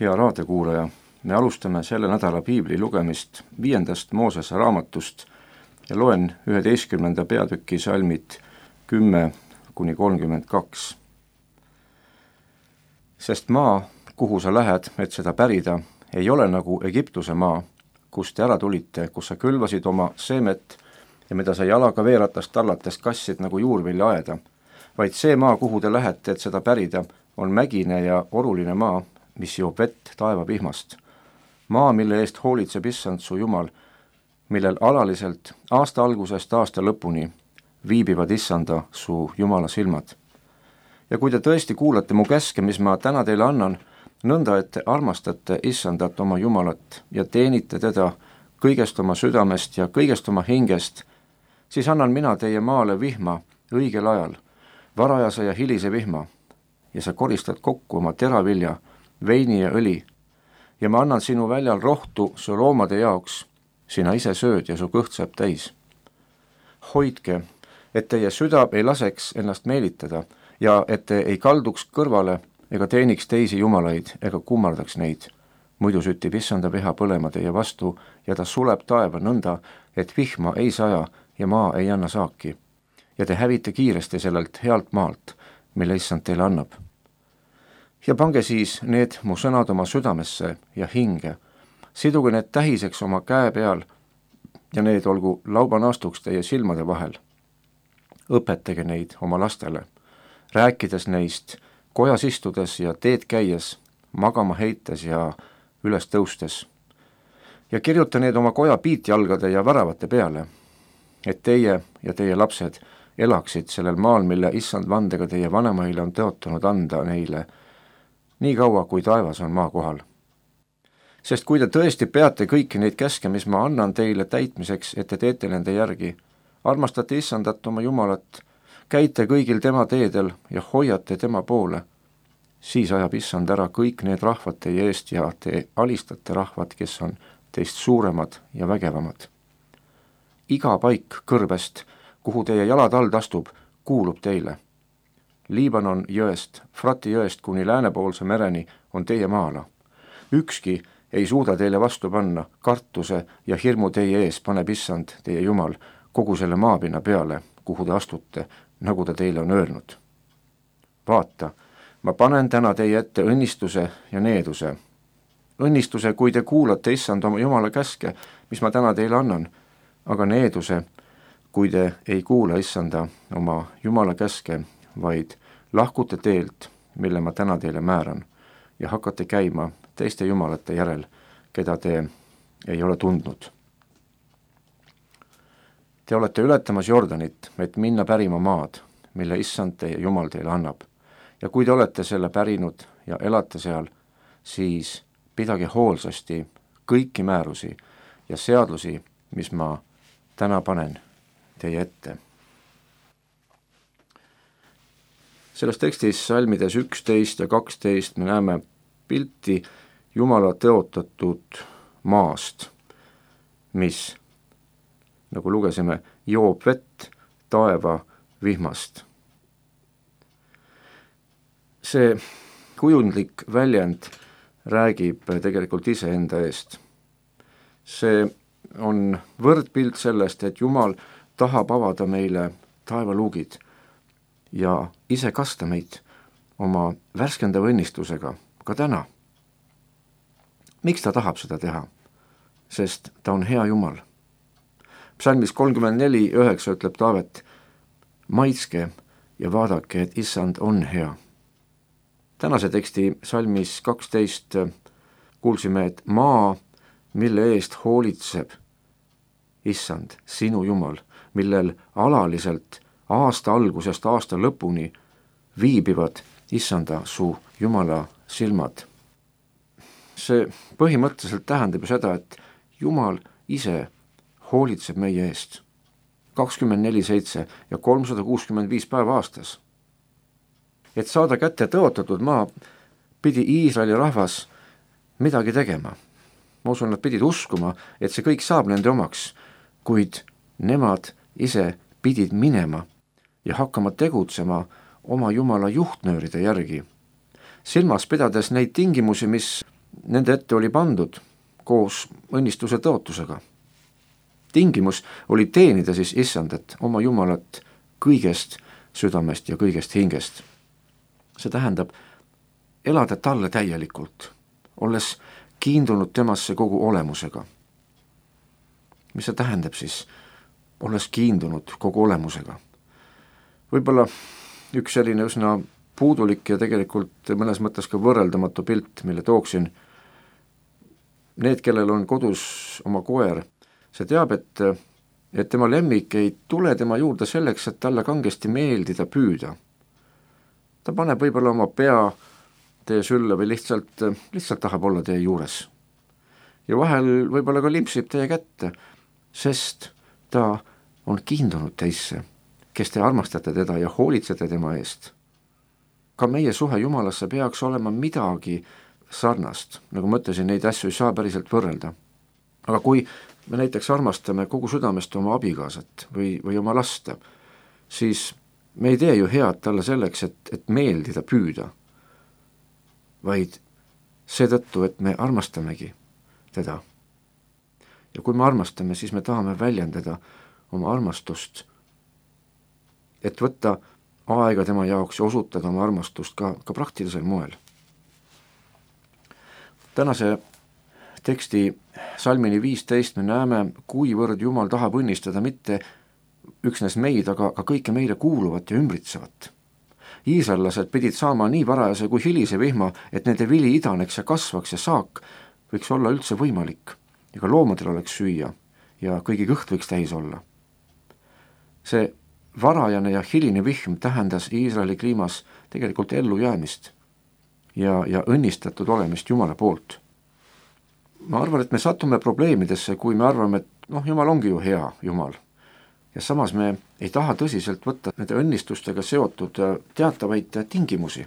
Hea raadiokuulaja, me alustame selle nädala piibli lugemist 5. Moosese raamatust ja loen 11. peatüki salmid 10-32. Sest maa, kuhu sa lähed, et seda pärida, ei ole nagu Egiptuse maa, kust te ära tulite, kus sa külvasid oma seemet ja mida sa jalaga veeratast tallates kassid nagu juurvilja aeda, vaid see maa, kuhu te lähete, et seda pärida, on mägine ja oruline maa, mis joob vett taevavihmast. Maa, mille eest hoolitseb Issand su Jumal, millel alaliselt aasta algusest aasta lõpuni viibivad Issanda su Jumala silmad. Ja kui te tõesti kuulate mu käske, mis ma täna teile annan, nõnda, et te armastate Issandat oma Jumalat ja teenite teda kõigest oma südamest ja kõigest oma hingest, siis annan mina teie maale vihma õigel ajal, varajase ja hilise vihma, ja sa koristad kokku oma teravilja, veini ja õli, ja ma annan sinu väljal rohtu su loomade jaoks, sina ise sööd ja su kõht saab täis. Hoidke, et teie süda ei laseks ennast meelitada ja et te ei kalduks kõrvale ega teeniks teisi jumalaid ega kummardaks neid. Muidu süttib Issanda viha põlema teie vastu ja ta suleb taeva nõnda, et vihma ei saja ja maa ei anna saaki. Ja te hävite kiiresti sellelt healt maalt, mille Issand teile annab. Ja pange siis need mu sõnad oma südamesse ja hinge, siduge need tähiseks oma käe peal ja need olgu laubanaastuks teie silmade vahel. Õpetage neid oma lastele, rääkides neist kojas istudes ja teed käies, magama heites ja üles tõustes. Ja kirjuta need oma koja piitjalgade ja väravate peale, et teie ja teie lapsed elaksid sellel maal, mille Issand vandega teie vanemaile on tõotanud anda neile, nii kaua kui taevas on maa kohal. Sest kui te tõesti peate kõiki neid käske, mis ma annan teile täitmiseks, et te teete nende järgi, armastate Issandat oma Jumalat, käite kõigil tema teedel ja hoiate tema poole, siis ajab Issand ära kõik need rahvad teie eest ja te alistate rahvad, kes on teist suuremad ja vägevamad. Iga paik kõrbest, kuhu teie jalad all astub, kuulub teile. Liibanon jõest, Frati jõest kuni läänepoolse mereni on teie maala. Ükski ei suuda teile vastu panna, kartuse ja hirmu teie ees paneb Issand, teie Jumal, kogu selle maapinna peale, kuhu te astute, nagu ta teile on öelnud. Vaata, ma panen täna teie ette õnnistuse ja needuse. Õnnistuse, kui te kuulate Issand oma Jumala käske, mis ma täna teile annan, aga needuse, kui te ei kuula Issanda oma Jumala käske, vaid lahkute teelt, mille ma täna teile määran, ja hakkate käima teiste jumalate järel, keda te ei ole tundnud. Te olete ületamas Jordanit, et minna pärima maad, mille Issand teie Jumal teile annab. Ja kui te olete selle pärinud ja elate seal, siis pidage hoolsasti kõiki määrusi ja seadusi, mis ma täna panen teie ette. Selles tekstis salmides 11 ja 12 me näeme pilti Jumala teotatud maast, mis, nagu lugesime, joob vett taeva vihmast. See kujundlik väljend räägib tegelikult iseenda eest. See on võrdpilt sellest, et Jumal tahab avada meile taevaluugid ja ise kasta meid oma värskendava õnnistusega ka täna. Miks ta tahab seda teha? Sest ta on hea Jumal. Psalmis 34:9 ütleb Taavet, maitske ja vaadake, et Issand on hea. Tänase teksti salmis 12 kuulsime, et maa, mille eest hoolitseb Issand, sinu Jumal, millel alaliselt aasta algusest aasta lõpuni viibivad Issanda su Jumala silmad. See põhimõtteliselt tähendab seda, et Jumal ise hoolitseb meie eest 24/7 ja 365 päeva aastas. Et saada kätte tõotatud maa, pidi Iisraeli rahvas midagi tegema. Ma usun, nad pidid uskuma, et see kõik saab nende omaks, kuid nemad ise pidid minema ja hakkama tegutsema oma Jumala juhtnööride järgi, silmas pidades neid tingimusi, mis nende ette oli pandud koos õnnistuse tõotusega. Tingimus oli teenida siis Issandat, oma Jumalat kõigest südamest ja kõigest hingest. See tähendab elada talle täielikult, olles kiindunud temasse kogu olemusega. Mis see tähendab siis, olles kiindunud kogu olemusega? Võib-olla üks selline üsna puudulik ja tegelikult mõnes mõttes ka võrreldamatu pilt, mille tooksin. Need, kellel on kodus oma koer, see teab, et tema lemmik ei tule tema juurde selleks, et talle kangesti meeldida püüda. Ta paneb võib-olla oma pea teie sülle või lihtsalt tahab olla teie juures. Ja vahel võib-olla ka limpsib teie kätte, sest ta on kiindunud teisse, kes te armastate teda ja hoolitsete tema eest. Ka meie suhe Jumalasse peaks olema midagi sarnast, nagu ma ütlesin, neid asju ei saa päriselt võrrelda. Aga kui me näiteks armastame kogu südamest oma abikaasat või oma lasta, siis me ei tee ju head talle selleks, et meeldida püüda, vaid seetõttu, et me armastamegi teda. Ja kui me armastame, siis me tahame väljendada oma armastust, et võtta aega tema jaoks ja osutada oma armastust ka praktilisel moel. Tänase teksti salmini 15 me näeme, kuivõrd Jumal tahab õnnistada mitte üksnes meid, aga kõike meile kuuluvat ja ümbritsevat. Iisraellased pidid saama nii varajase kui hilise vihma, et nende vili idaneks ja kasvaks ja saak võiks olla üldse võimalik ja ka loomadel oleks süüa ja kõigi kõht võiks täis olla. See varajane ja hiline vihm tähendas Iisraeli kliimas tegelikult ellujäämist ja õnnistatud olemist Jumala poolt. Ma arvan, et me satume probleemidesse, kui me arvame, et Jumal ongi ju hea Jumal. Ja samas me ei taha tõsiselt võtta nende õnnistustega seotud teatavaid tingimusi.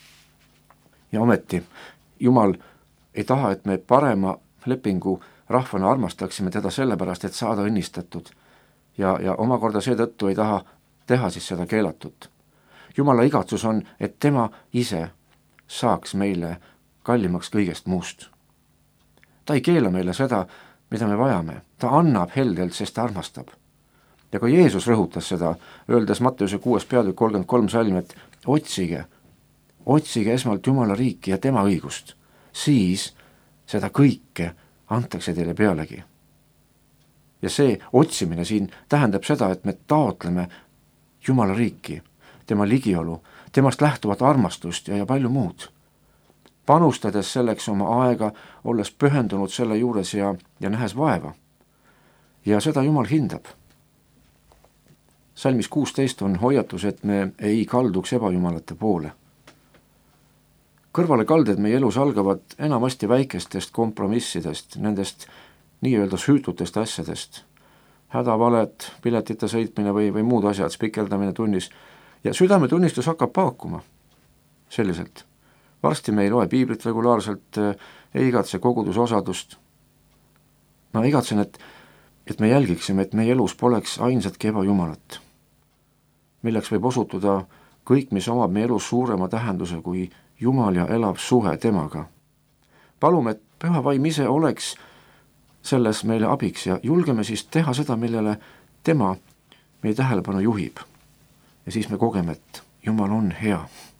Ja ometi Jumal ei taha, et me parema lepingu rahvana armastaksime teda sellepärast, et saada õnnistatud ja omakorda seetõttu ei taha teha siis seda keelatut. Jumala igatsus on, et tema ise saaks meile kallimaks kõigest muust. Ta ei keela meile seda, mida me vajame. Ta annab heldelt, sest ta armastab. Ja ka Jeesus rõhutas seda, öeldes Matteuse 6. peatükk 33 salm, et otsige esmalt Jumala riiki ja tema õigust. Siis seda kõike antakse teile pealegi. Ja see otsimine siin tähendab seda, et me taotleme Jumala riiki, tema ligiolu, temast lähtuvat armastust ja palju muud. Panustades selleks oma aega, olles pühendunud selle juures ja nähes vaeva. Ja seda Jumal hindab. Salmis 16 on hoiatus, et me ei kalduks ebajumalate poole. Kõrvalekalded meie elus algavad enamasti väikestest kompromissidest, nendest nii-öelda süütutest asjadest. Hädavaled, piletite sõitmine või muud asjad, spikeldamine tunnis. Ja südametunnistus hakkab paakuma selliselt. Varsti me ei loe piiblit regulaarselt, ei igatse kogudusosadust. Ma igatsen, et me jälgiksime, et meie elus poleks ainsatki ebajumalat, milleks võib osutuda kõik, mis omab meie elus suurema tähenduse kui Jumal ja elav suhe temaga. Palume, et Püha Vaim ise oleks selles meile abiks ja julgeme siis teha seda, millele tema meie tähelepanu juhib. Ja siis me kogeme, et Jumal on hea.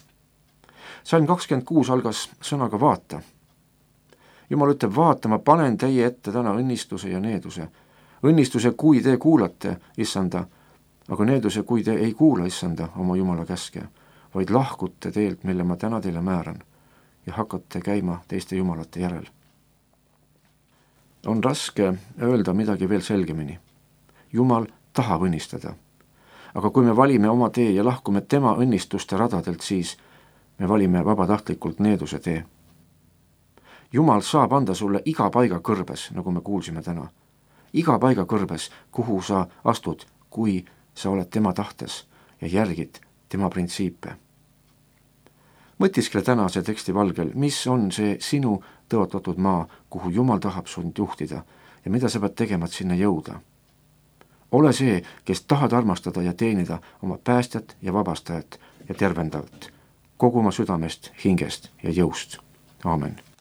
Salm 26 algas sõnaga vaata. Jumal ütleb, vaata, ma panen teie ette täna õnnistuse ja needuse. Õnnistuse, kui te kuulate, Issanda, aga needuse, kui te ei kuula, Issanda, oma Jumala käske, vaid lahkute teelt, mille ma täna teile määran ja hakkate käima teiste jumalate järel. On raske öelda midagi veel selgemini. Jumal tahab õnnistada. Aga kui me valime oma tee ja lahkume tema õnnistuste radadelt, siis me valime vabatahtlikult needuse tee. Jumal saab anda sulle iga paiga kõrbes, nagu me kuulsime täna. Iga paiga kõrbes, kuhu sa astud, kui sa oled tema tahtes ja järgid tema printsiipe. Mõtiskle tänase teksti valgel, mis on see sinu tõotatud maa, kuhu Jumal tahab sind juhtida ja mida sa pead tegema, et sinna jõuda. Ole see, kes tahad armastada ja teenida oma päästjat ja vabastajat ja tervendajat kogu oma südamest, hingest ja jõust. Aamen.